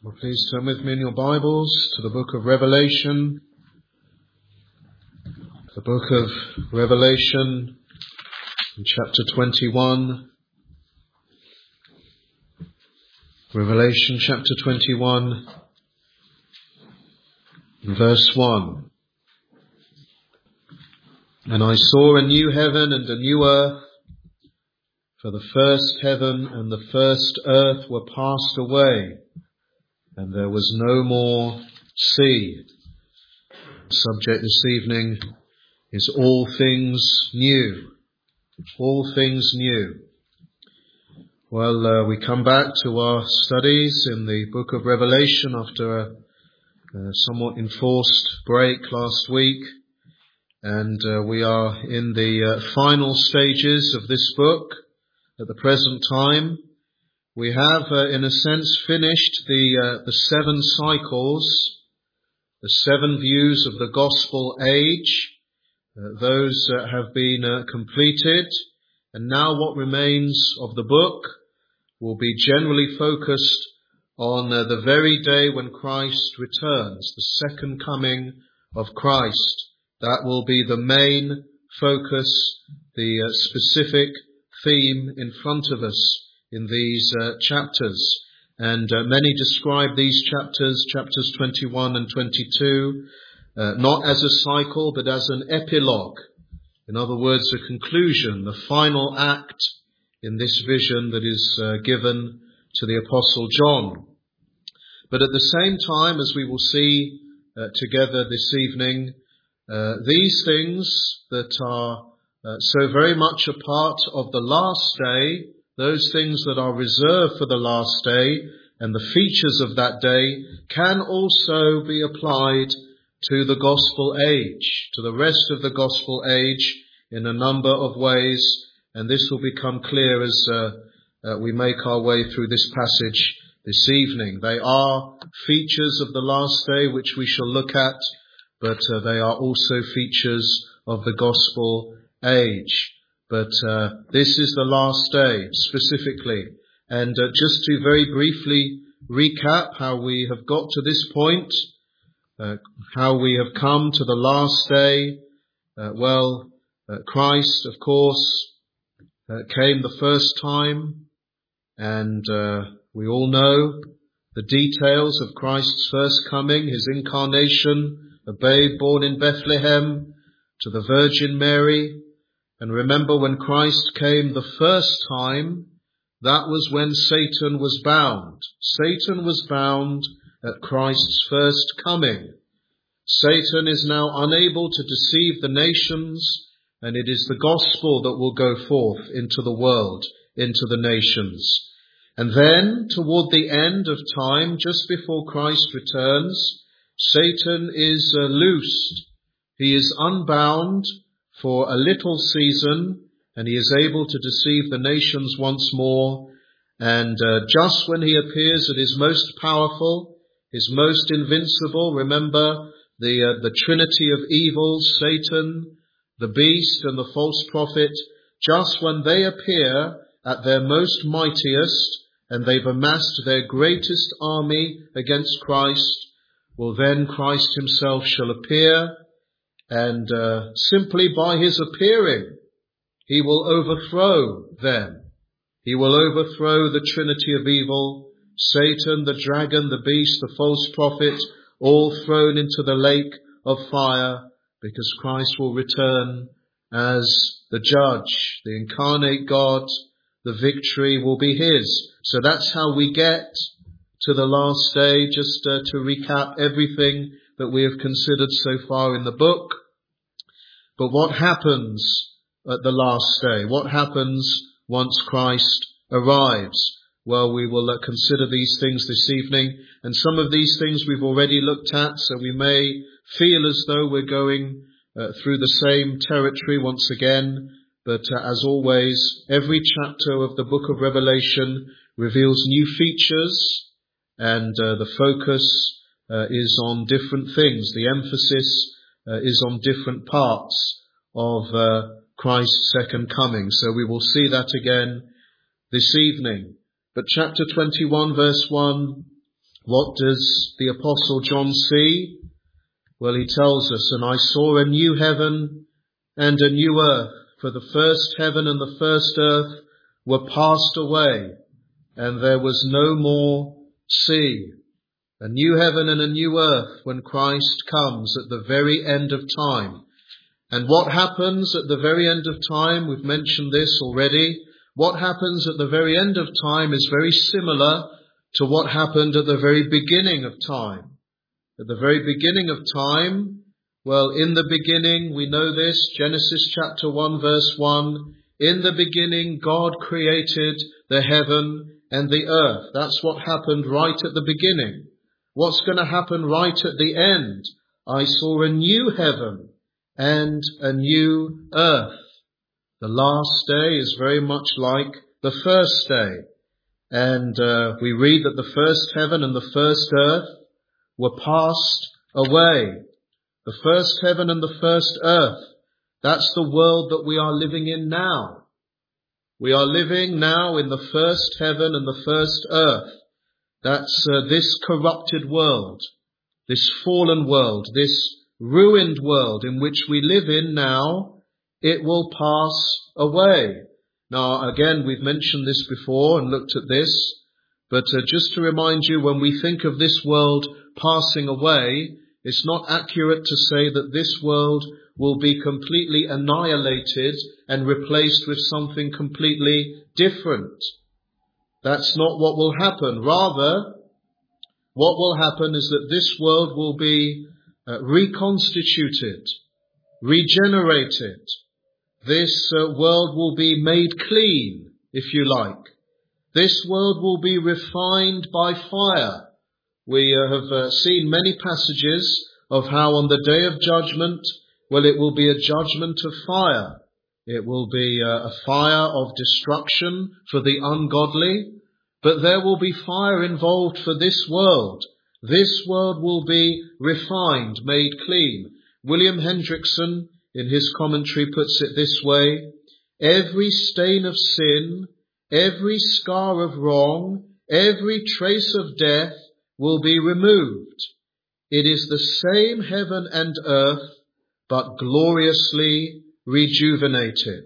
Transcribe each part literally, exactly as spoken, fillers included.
Well, please turn with me in your Bibles to the book of Revelation. The book of Revelation, in chapter twenty-one. Revelation chapter twenty-one, verse one. And I saw a new heaven and a new earth, for the first heaven and the first earth were passed away, and there was no more sea. The subject this evening is all things new. All things new. Well, uh, we come back to our studies in the book of Revelation after a, a somewhat enforced break last week. And uh, we are in the uh, final stages of this book at the present time. We have, uh, in a sense, finished the uh, the seven cycles, the seven views of the gospel age. Uh, those uh, have been uh, completed. And now what remains of the book will be generally focused on uh, the very day when Christ returns, the second coming of Christ. That will be the main focus, the uh, specific theme in front of us in these uh, chapters. And uh, many describe these chapters, chapters twenty-one and twenty-two, uh, not as a cycle, but as an epilogue. In other words, a conclusion, the final act in this vision that is uh, given to the Apostle John. But at the same time, as we will see uh, together this evening, uh, these things that are uh, so very much a part of the last day, those things that are reserved for the last day and the features of that day, can also be applied to the gospel age, to the rest of the gospel age in a number of ways. And this will become clear as uh, uh, we make our way through this passage this evening. They are features of the last day which we shall look at, but uh, they are also features of the gospel age. But uh, this is the last day specifically. And uh, just to very briefly recap how we have got to this point, uh, how we have come to the last day. Uh, well, uh, Christ, of course, uh, came the first time, and uh, we all know the details of Christ's first coming, his incarnation, a babe born in Bethlehem to the Virgin Mary. And remember, when Christ came the first time, that was when Satan was bound. Satan was bound at Christ's first coming. Satan is now unable to deceive the nations, and it is the gospel that will go forth into the world, into the nations. And then, toward the end of time, just before Christ returns, Satan is uh, loosed. He is unbound for a little season, and he is able to deceive the nations once more. And uh, just when he appears at his most powerful, his most invincible, remember the uh, the trinity of evils, Satan, the beast, and the false prophet, just when they appear at their most mightiest, and they've amassed their greatest army against Christ, well then Christ himself shall appear, and uh, simply by his appearing, he will overthrow them. He will overthrow the trinity of evil, Satan, the dragon, the beast, the false prophet, all thrown into the lake of fire, because Christ will return as the judge, the incarnate God. The victory will be his. So that's how we get to the last day, just uh, to recap everything that we have considered so far in the book. But what happens at the last day? What happens once Christ arrives? Well, we will uh, consider these things this evening, and some of these things we've already looked at, so we may feel as though we're going uh, through the same territory once again. But uh, as always, every chapter of the book of Revelation reveals new features, and uh, the focus uh, is on different things. The emphasis uh, is on different parts of uh, Christ's second coming. So we will see that again this evening. But chapter twenty-one, verse one, What does the Apostle John see? Well, he tells us, "And I saw a new heaven and a new earth, for the first heaven and the first earth were passed away, and there was no more sea." A new heaven and a new earth when Christ comes at the very end of time. And what happens at the very end of time? We've mentioned this already. What happens at the very end of time is very similar to what happened at the very beginning of time. At the very beginning of time, well, in the beginning, we know this, Genesis chapter one verse one, in the beginning God created the heaven and the earth. That's what happened right at the beginning. What's going to happen right at the end? I saw a new heaven and a new earth. The last day is very much like the first day. And uh, we read that the first heaven and the first earth were passed away. The first heaven and the first earth. That's the world that we are living in now. We are living now in the first heaven and the first earth. That's uh, this corrupted world, this fallen world, this ruined world in which we live in now. It will pass away. Now, again, we've mentioned this before and looked at this, but uh, just to remind you, when we think of this world passing away, it's not accurate to say that this world will be completely annihilated and replaced with something completely different. That's not what will happen. Rather, what will happen is that this world will be uh, reconstituted, regenerated. This uh, world will be made clean, if you like. This world will be refined by fire. We uh, have uh, seen many passages of how on the day of judgment, well, it will be a judgment of fire. It will be uh, a fire of destruction for the ungodly, but there will be fire involved for this world. This world will be refined, made clean. William Hendrickson, in his commentary, puts it this way: every stain of sin, every scar of wrong, every trace of death will be removed. It is the same heaven and earth, but gloriously rejuvenated.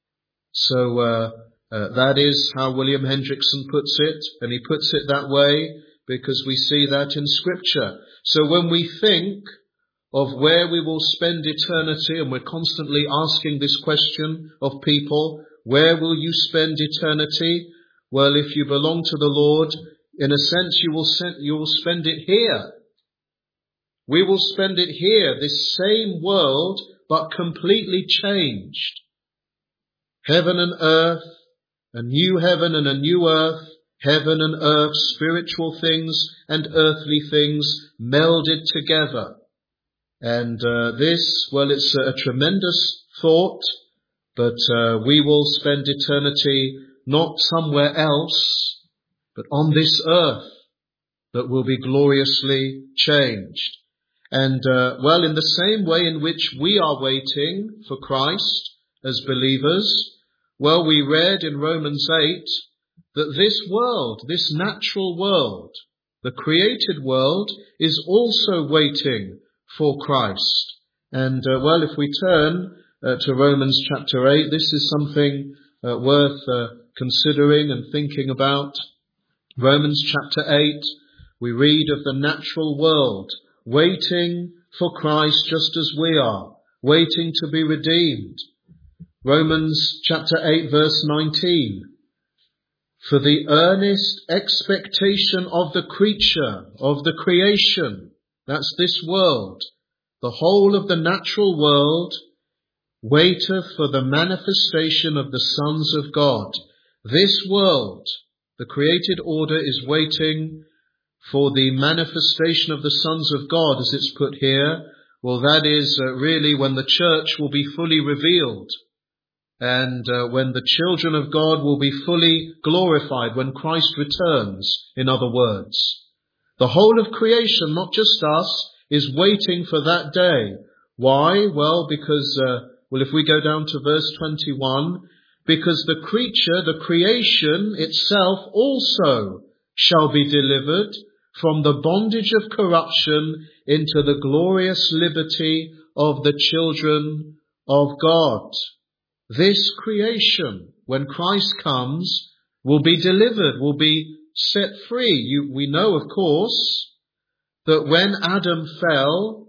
So uh, uh, that is how William Hendrickson puts it, and he puts it that way because we see that in Scripture. So when we think of where we will spend eternity, and we're constantly asking this question of people, where will you spend eternity? Well, if you belong to the Lord, in a sense you will, send, you will spend it here. We will spend it here, this same world, but completely changed. Heaven and earth, a new heaven and a new earth, heaven and earth, spiritual things and earthly things melded together. And uh, this, well, it's a tremendous thought, but uh, we will spend eternity not somewhere else, but on this earth that will be gloriously changed. And, uh, well, in the same way in which we are waiting for Christ as believers, well, we read in Romans eight that this world, this natural world, the created world, is also waiting for Christ. And, uh, well, if we turn uh, to Romans chapter eight, this is something uh, worth uh, considering and thinking about. Romans chapter eight, we read of the natural world waiting for Christ just as we are, waiting to be redeemed. Romans chapter eight verse nineteen. For the earnest expectation of the creature, of the creation, that's this world, the whole of the natural world, waiteth for the manifestation of the sons of God. This world, the created order, is waiting for the manifestation of the sons of God, as it's put here. Well, that is uh, really when the church will be fully revealed, and uh, when the children of God will be fully glorified, when Christ returns, in other words. The whole of creation, not just us, is waiting for that day. Why? Well, because, uh, well, if we go down to verse twenty-one, because the creature, the creation itself also shall be delivered from the bondage of corruption into the glorious liberty of the children of God. This creation, when Christ comes, will be delivered, will be set free. You, we know, of course, that when Adam fell,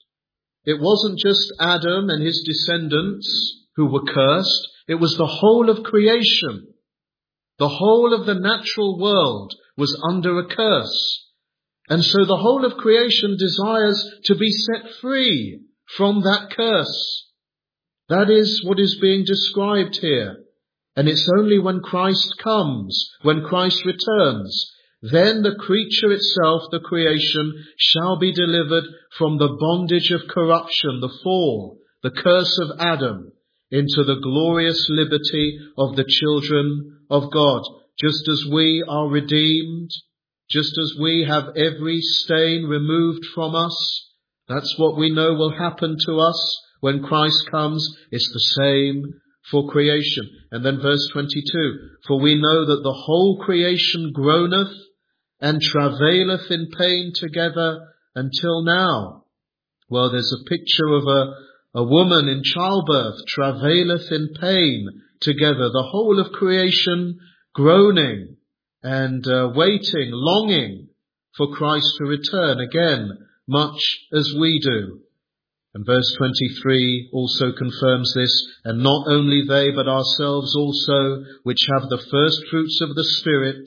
it wasn't just Adam and his descendants who were cursed. It was the whole of creation. The whole of the natural world was under a curse. And so the whole of creation desires to be set free from that curse. That is what is being described here. And it's only when Christ comes, when Christ returns, then the creature itself, the creation, shall be delivered from the bondage of corruption, the fall, the curse of Adam, into the glorious liberty of the children of God. Just as we are redeemed, just as we have every stain removed from us, that's what we know will happen to us when Christ comes. It's the same for creation. And then verse twenty-two, for we know that the whole creation groaneth and travaileth in pain together until now. Well, there's a picture of a, a woman in childbirth, travaileth in pain together. The whole of creation groaning and uh, waiting, longing for Christ to return again, much as we do. And verse twenty-three also confirms this, and not only they, but ourselves also, which have the first fruits of the Spirit,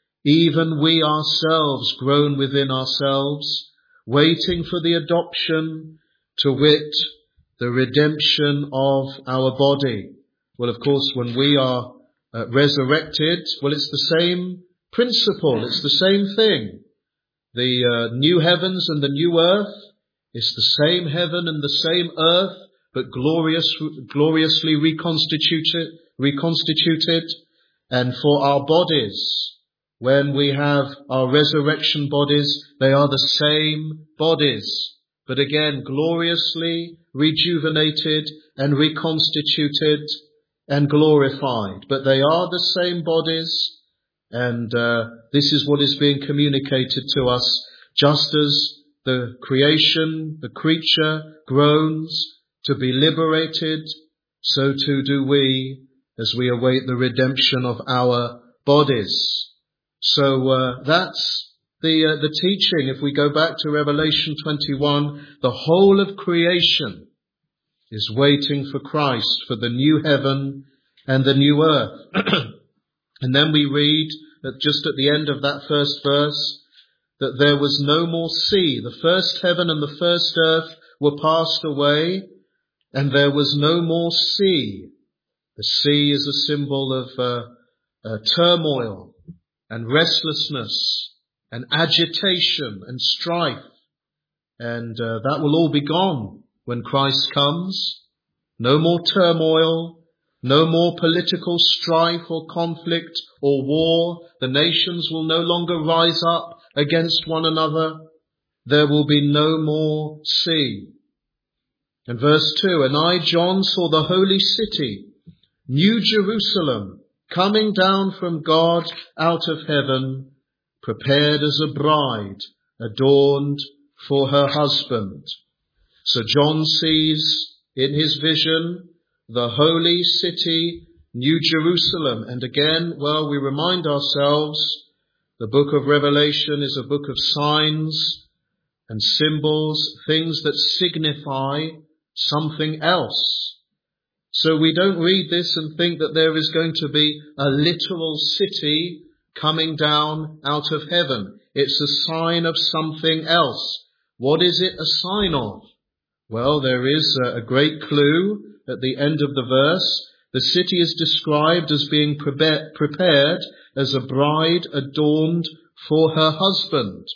even we ourselves groan within ourselves, waiting for the adoption, to wit, the redemption of our body. Well, of course, when we are uh, resurrected, well, it's the same principle, it's the same thing. The uh, new heavens and the new earth, it's the same heaven and the same earth, but glorious, gloriously reconstituted, reconstituted. And for our bodies, when we have our resurrection bodies, they are the same bodies, but again, gloriously rejuvenated and reconstituted and glorified. But they are the same bodies, and uh, this is what is being communicated to us, just as the creation, the creature groans to be liberated, so too do we as we await the redemption of our bodies. So uh, that's the uh, the teaching. If we go back to Revelation twenty-one, the whole of creation is waiting for Christ, for the new heaven and the new earth. And then we read that just at the end of that first verse, that there was no more sea. The first heaven and the first earth were passed away, and there was no more sea. The sea is a symbol of uh, uh, turmoil and restlessness and agitation and strife. And uh, that will all be gone when Christ comes. No more turmoil, no more political strife or conflict or war. The nations will no longer rise up against one another. There will be no more sea. And verse two, and I, John, saw the holy city, New Jerusalem, coming down from God out of heaven, prepared as a bride, adorned for her husband. So John sees in his vision the holy city, New Jerusalem. And again, well, we remind ourselves, the book of Revelation is a book of signs and symbols, things that signify something else. So we don't read this and think that there is going to be a literal city coming down out of heaven. It's a sign of something else. What is it a sign of? Well, there is a great clue at the end of the verse. The city is described as being prepared as a bride adorned for her husband.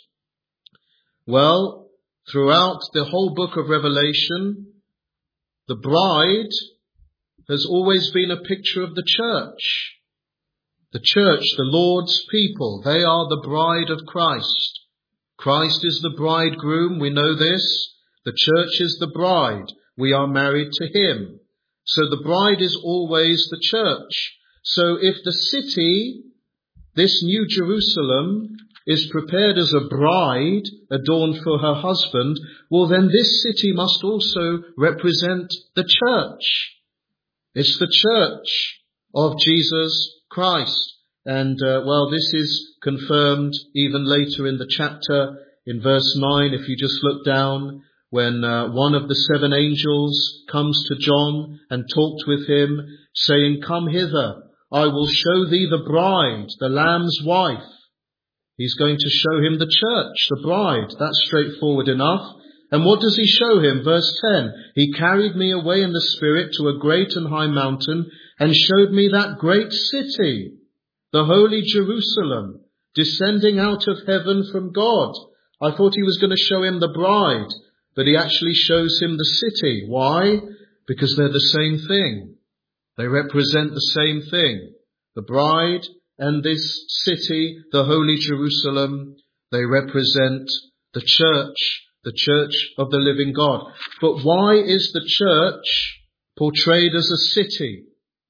Well, throughout the whole book of Revelation, the bride has always been a picture of the church. The church, the Lord's people, they are the bride of Christ. Christ is the bridegroom, we know this. The church is the bride. We are married to him. So the bride is always the church. So if the city, this New Jerusalem, is prepared as a bride adorned for her husband, well then this city must also represent the church. It's the church of Jesus Christ. And, uh, well, this is confirmed even later in the chapter in verse nine, if you just look down, when uh, one of the seven angels comes to John and talked with him, saying, "Come hither, I will show thee the bride, the Lamb's wife." He's going to show him the church, the bride. That's straightforward enough. And what does he show him? Verse ten, "He carried me away in the Spirit to a great and high mountain and showed me that great city, the holy Jerusalem, descending out of heaven from God." I thought he was going to show him the bride, but he actually shows him the city. Why? Because they're the same thing. They represent the same thing. The bride and this city, the holy Jerusalem, they represent the church, the church of the living God. But why is the church portrayed as a city?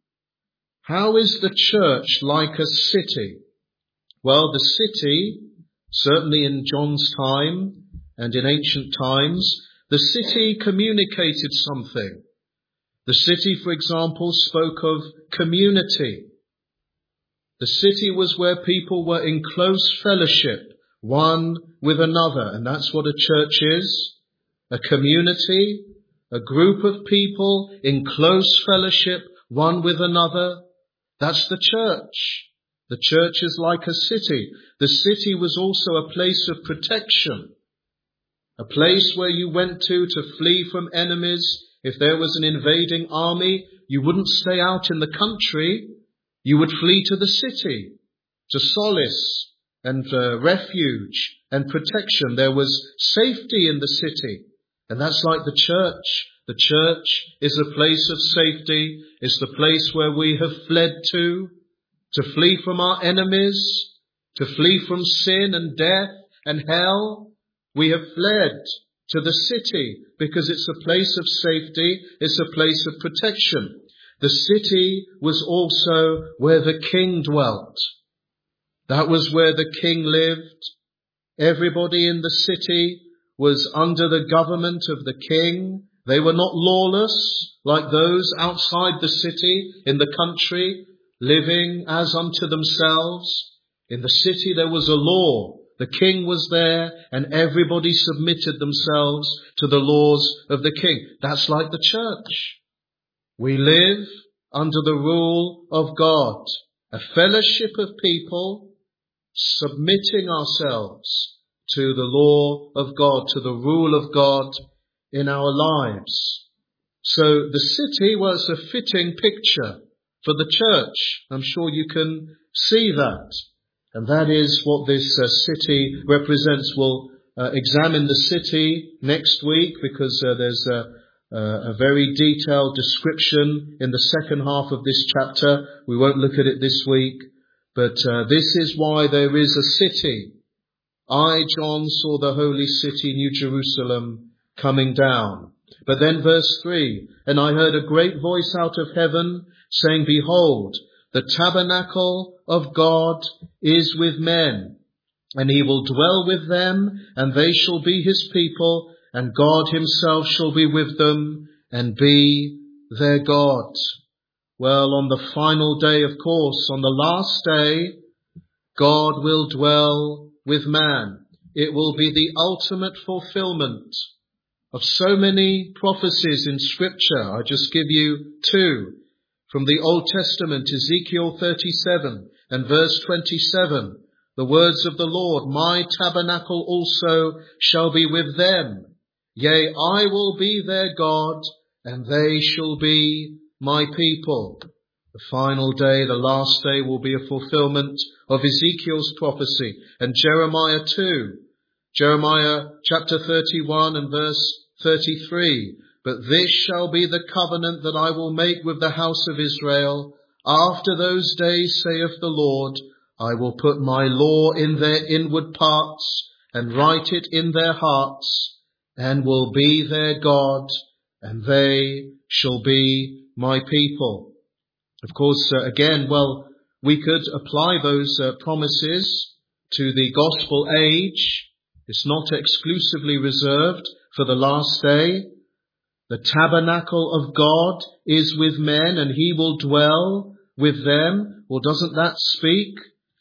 How is the church like a city? Well, the city, certainly in John's time and in ancient times, the city communicated something. The city, for example, spoke of community. The city was where people were in close fellowship, one with another. And that's what a church is. A community, a group of people in close fellowship, one with another. That's the church. The church is like a city. The city was also a place of protection. A place where you went to to flee from enemies. If there was an invading army, you wouldn't stay out in the country. You would flee to the city, to solace and uh, refuge and protection. There was safety in the city. And that's like the church. The church is a place of safety. It's the place where we have fled to, to flee from our enemies, to flee from sin and death and hell. We have fled to the city because it's a place of safety. It's a place of protection. The city was also where the king dwelt. That was where the king lived. Everybody in the city was under the government of the king. They were not lawless like those outside the city in the country, living as unto themselves. In the city there was a law. The king was there and everybody submitted themselves to the laws of the king. That's like the church. We live under the rule of God, a fellowship of people submitting ourselves to the law of God, to the rule of God in our lives. So the city was a fitting picture for the church. I'm sure you can see that. And that is what this uh, city represents. We'll uh, examine the city next week because uh, there's a Uh, a very detailed description in the second half of this chapter. We won't look at it this week, but uh, this is why there is a city. I, John, saw the holy city, New Jerusalem, coming down. But then verse three, "And I heard a great voice out of heaven, saying, Behold, the tabernacle of God is with men, and he will dwell with them, and they shall be his people, and God himself shall be with them and be their God." Well, on the final day, of course, on the last day, God will dwell with man. It will be the ultimate fulfillment of so many prophecies in Scripture. I just give you two. From the Old Testament, Ezekiel thirty-seven and verse twenty-seven. The words of the Lord, "My tabernacle also shall be with them. Yea, I will be their God, and they shall be my people." The final day, the last day, will be a fulfillment of Ezekiel's prophecy. And Jeremiah too. Jeremiah chapter thirty-one and verse thirty-three. "But this shall be the covenant that I will make with the house of Israel. After those days, saith the Lord, I will put my law in their inward parts and write it in their hearts, and will be their God, and they shall be my people." Of course, uh, again, well, we could apply those uh, promises to the gospel age. It's not exclusively reserved for the last day. The tabernacle of God is with men and he will dwell with them. Or doesn't that speak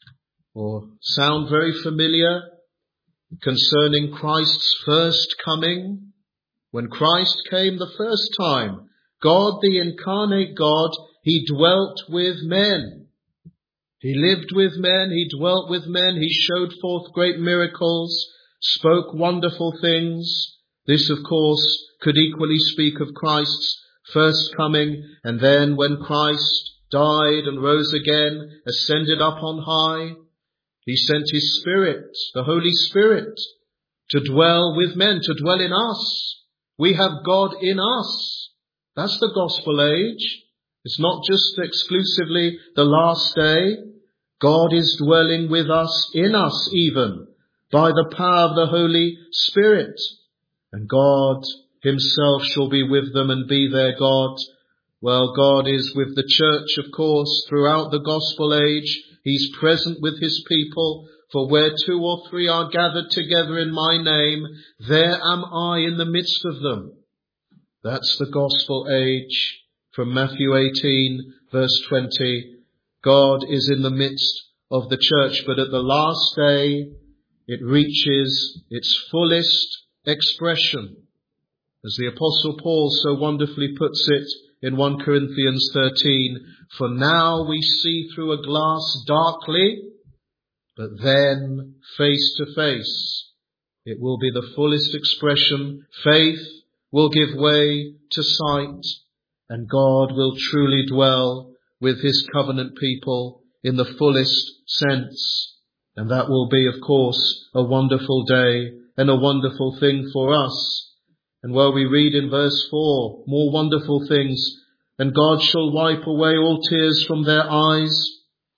or sound very familiar concerning Christ's first coming? When Christ came the first time, God, the incarnate God, he dwelt with men. He lived with men, he dwelt with men, he showed forth great miracles, spoke wonderful things. This, of course, could equally speak of Christ's first coming, and then when Christ died and rose again, ascended up on high, he sent his Spirit, the Holy Spirit, to dwell with men, to dwell in us. We have God in us. That's the gospel age. It's not just exclusively the last day. God is dwelling with us, in us even, by the power of the Holy Spirit. And God himself shall be with them and be their God. Well, God is with the church, of course, throughout the gospel age. He's present with his people. For where two or three are gathered together in my name, there am I in the midst of them. That's the gospel age. From Matthew eighteen, verse twenty, God is in the midst of the church, but at the last day, it reaches its fullest expression. As the Apostle Paul so wonderfully puts it in First Corinthians thirteen, for now we see through a glass darkly, but then face to face. It will be the fullest expression. Faith will give way to sight, and God will truly dwell with his covenant people in the fullest sense. And that will be, of course, a wonderful day and a wonderful thing for us. And where we read in verse four, more wonderful things, and God shall wipe away all tears from their eyes,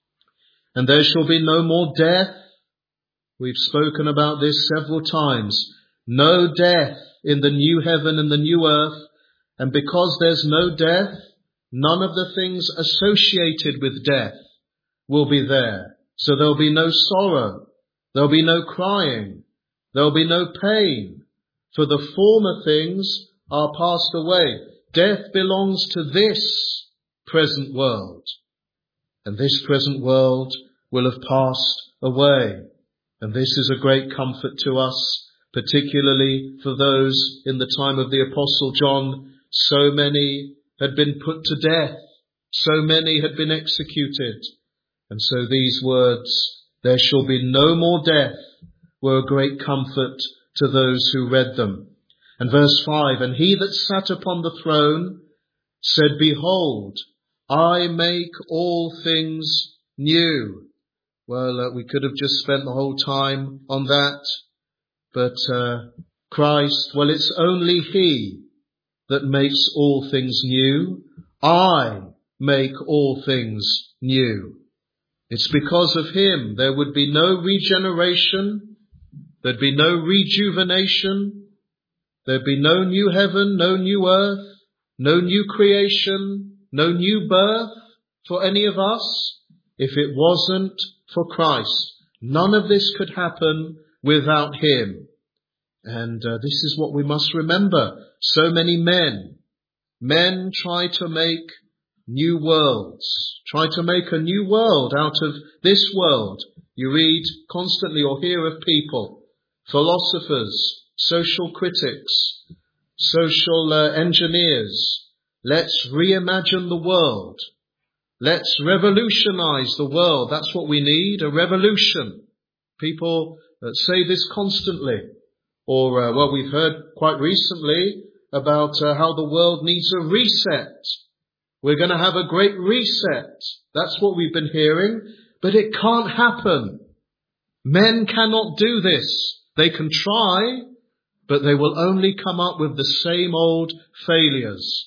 and there shall be no more death. We've spoken about this several times. No death in the new heaven and the new earth. And because there's no death, none of the things associated with death will be there. So there'll be no sorrow. There'll be no crying. There'll be no pain. For the former things are passed away. Death belongs to this present world. And this present world will have passed away. And this is a great comfort to us, particularly for those in the time of the Apostle John. So many had been put to death. So many had been executed. And so these words, there shall be no more death, were a great comfort to those who read them. And verse five, and he that sat upon the throne said, behold, I make all things new. Well, uh, we could have just spent the whole time on that. But uh, Christ, well, it's only he that makes all things new. I make all things new. It's because of him there would be no regeneration. There'd be no rejuvenation. There'd be no new heaven, no new earth, no new creation, no new birth for any of us if it wasn't for Christ. None of this could happen without him. And uh, this is what we must remember. So many men, men try to make new worlds, try to make a new world out of this world. You read constantly or hear of people, philosophers, social critics, social uh, engineers. Let's reimagine the world. Let's revolutionize the world. That's what we need, a revolution. People uh, say this constantly. Or, uh, well, we've heard quite recently about uh, how the world needs a reset. We're going to have a great reset. That's what we've been hearing. But it can't happen. Men cannot do this. They can try, but they will only come up with the same old failures.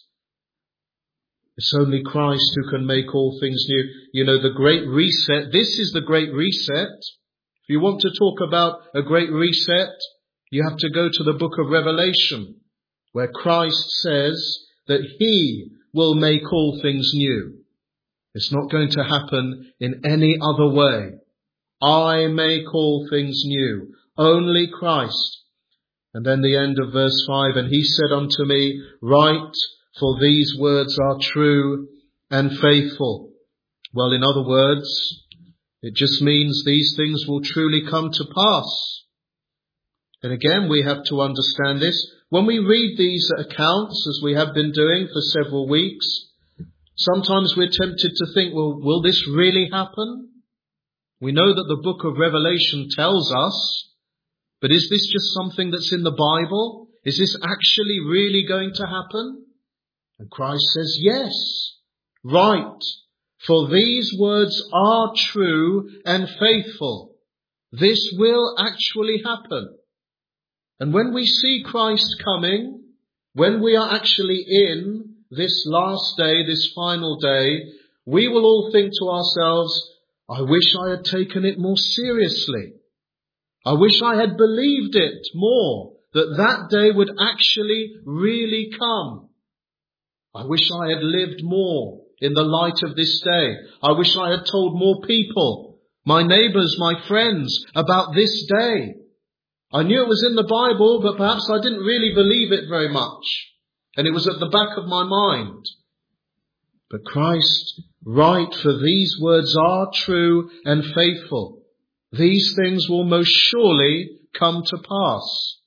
It's only Christ who can make all things new. You know, the great reset, this is the great reset. If you want to talk about a great reset, you have to go to the book of Revelation, where Christ says that he will make all things new. It's not going to happen in any other way. I make all things new. Only Christ. And then the end of verse five, and he said unto me, write, for these words are true and faithful. Well, in other words, it just means these things will truly come to pass. And again, we have to understand this. When we read these accounts, as we have been doing for several weeks, sometimes we're tempted to think, well, will this really happen? We know that the book of Revelation tells us, but is this just something that's in the Bible? Is this actually really going to happen? And Christ says, yes, right. For these words are true and faithful. This will actually happen. And when we see Christ coming, when we are actually in this last day, this final day, we will all think to ourselves, I wish I had taken it more seriously. I wish I had believed it more, that that day would actually really come. I wish I had lived more in the light of this day. I wish I had told more people, my neighbours, my friends, about this day. I knew it was in the Bible, but perhaps I didn't really believe it very much. And it was at the back of my mind. But Christ, right, for these words are true and faithful. These things will most surely come to pass.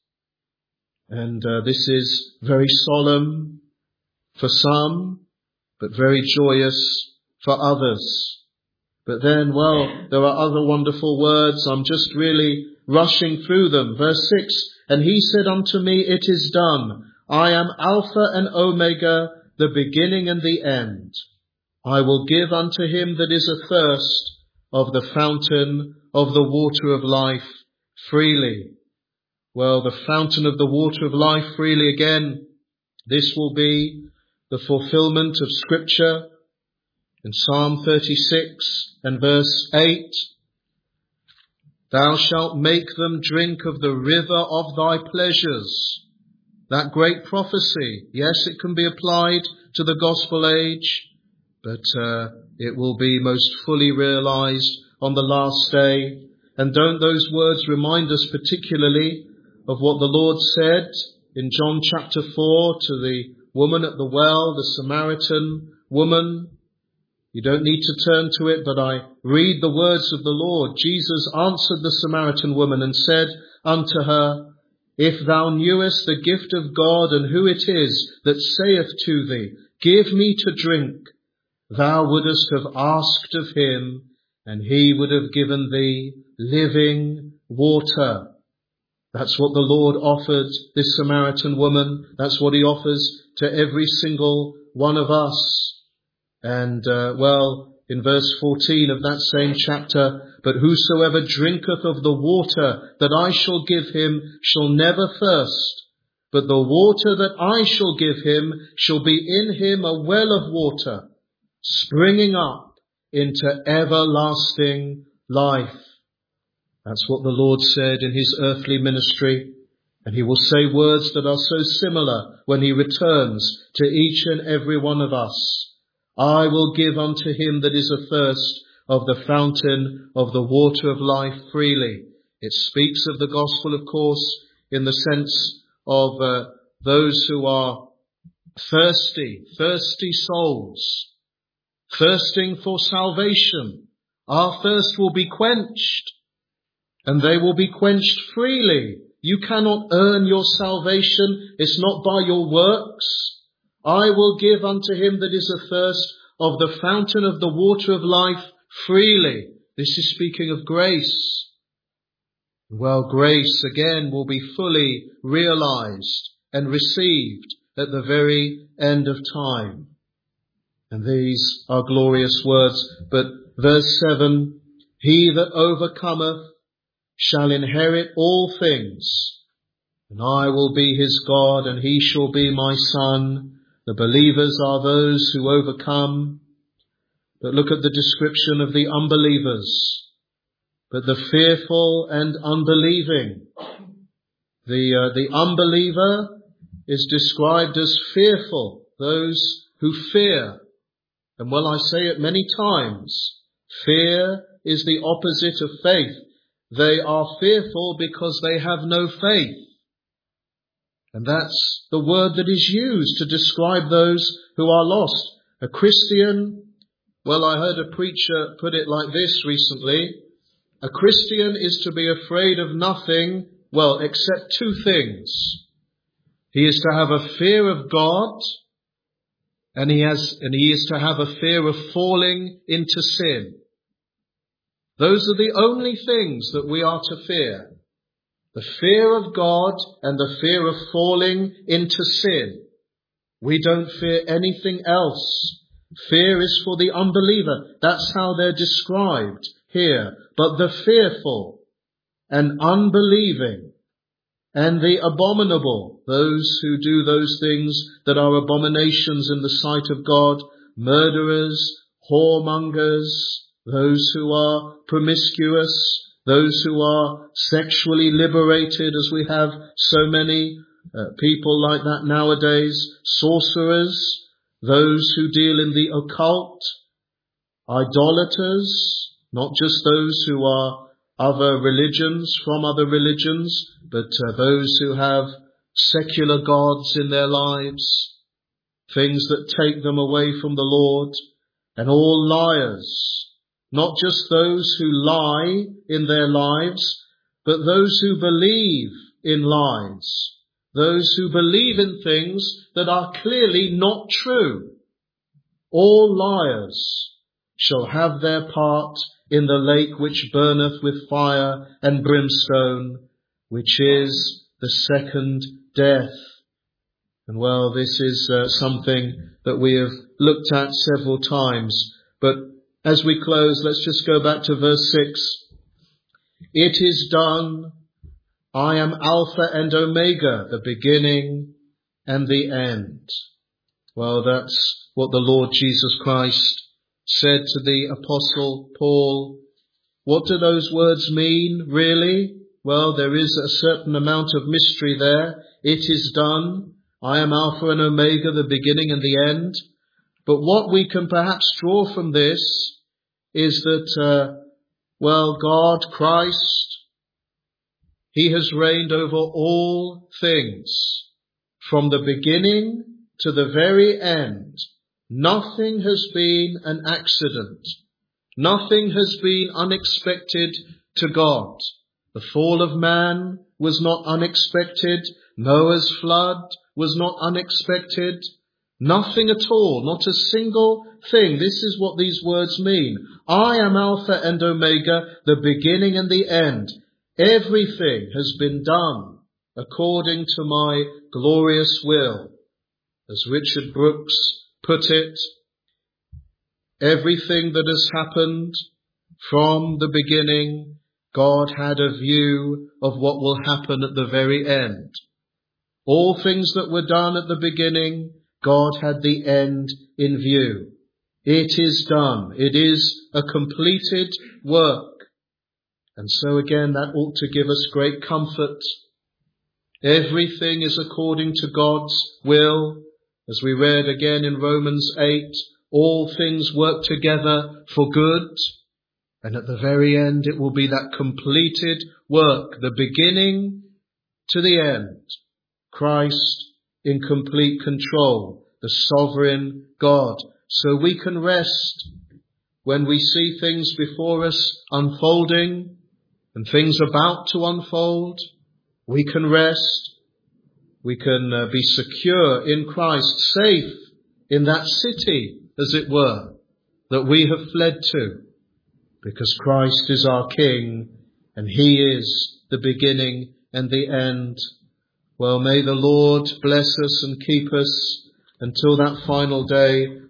And uh, this is very solemn for some, but very joyous for others. But then, well, there are other wonderful words. I'm just really rushing through them. Verse six, and he said unto me, it is done. I am Alpha and Omega, the beginning and the end. I will give unto him that is athirst of the fountain of the water of life freely. Well, the fountain of the water of life freely, again, this will be the fulfillment of Scripture in Psalm thirty-six and verse eight. Thou shalt make them drink of the river of thy pleasures. That great prophecy, yes, it can be applied to the gospel age, but uh, it will be most fully realized on the last day. And don't those words remind us particularly of what the Lord said in John chapter four to the woman at the well, the Samaritan woman? You don't need to turn to it, but I read the words of the Lord. Jesus answered the Samaritan woman and said unto her, if thou knewest the gift of God and who it is that saith to thee, give me to drink, thou wouldest have asked of him, and he would have given thee living water. That's what the Lord offered this Samaritan woman. That's what he offers to every single one of us. And, uh, well, in verse fourteen of that same chapter, but whosoever drinketh of the water that I shall give him shall never thirst, but the water that I shall give him shall be in him a well of water, springing up into everlasting life. That's what the Lord said in his earthly ministry. And he will say words that are so similar when he returns to each and every one of us. I will give unto him that is athirst of the fountain of the water of life freely. It speaks of the gospel, of course, in the sense of uh, those who are thirsty, thirsty souls, thirsting for salvation. Our thirst will be quenched, and they will be quenched freely. You cannot earn your salvation. It's not by your works. I will give unto him that is athirst of the fountain of the water of life freely. This is speaking of grace. Well, grace again will be fully realized and received at the very end of time. And these are glorious words. But verse seven, he that overcometh shall inherit all things, and I will be his God, and he shall be my son. The believers are those who overcome. But look at the description of the unbelievers. But the fearful and unbelieving. The, uh, the unbeliever is described as fearful, those who fear. And well, I say it many times, Fear is the opposite of faith. They are fearful because they have no faith. And that's the word that is used to describe those who are lost. A Christian, well, I heard a preacher put it like this recently. A Christian is to be afraid of nothing, well, except two things. He is to have a fear of God, and he has, and he is to have a fear of falling into sin. Those are the only things that we are to fear. The fear of God and the fear of falling into sin. We don't fear anything else. Fear is for the unbeliever. That's how they're described here. But the fearful and unbelieving and the abominable, those who do those things that are abominations in the sight of God, murderers, whoremongers, those who are promiscuous, those who are sexually liberated, as we have so many uh, people like that nowadays, sorcerers, those who deal in the occult, idolaters, not just those who are other religions, from other religions, but uh, those who have secular gods in their lives, things that take them away from the Lord, and all liars. Not just those who lie in their lives, but those who believe in lies. Those who believe in things that are clearly not true. All liars shall have their part in the lake which burneth with fire and brimstone, which is the second death. And well, this is uh, something that we have looked at several times, but as we close, let's just go back to verse six. It is done. I am Alpha and Omega, the beginning and the end. Well, that's what the Lord Jesus Christ said to the Apostle Paul. What do those words mean, really? Well, there is a certain amount of mystery there. It is done. I am Alpha and Omega, the beginning and the end. But what we can perhaps draw from this is that, uh, well, God, Christ, He has reigned over all things from the beginning to the very end. Nothing has been an accident. Nothing has been unexpected to God. The fall of man was not unexpected. Noah's flood was not unexpected. Nothing at all, not a single thing. This is what these words mean. I am Alpha and Omega, the beginning and the end. Everything has been done according to my glorious will. As Richard Brooks put it, everything that has happened from the beginning, God had a view of what will happen at the very end. All things that were done at the beginning, God had the end in view. It is done. It is a completed work. And so again, that ought to give us great comfort. Everything is according to God's will. As we read again in Romans eight, all things work together for good. And at the very end, it will be that completed work, the beginning to the end. Christ in complete control, the sovereign God. So we can rest when we see things before us unfolding and things about to unfold. We can rest. We can uh, be secure in Christ, safe in that city, as it were, that we have fled to, because Christ is our King and He is the beginning and the end. Well, may the Lord bless us and keep us until that final day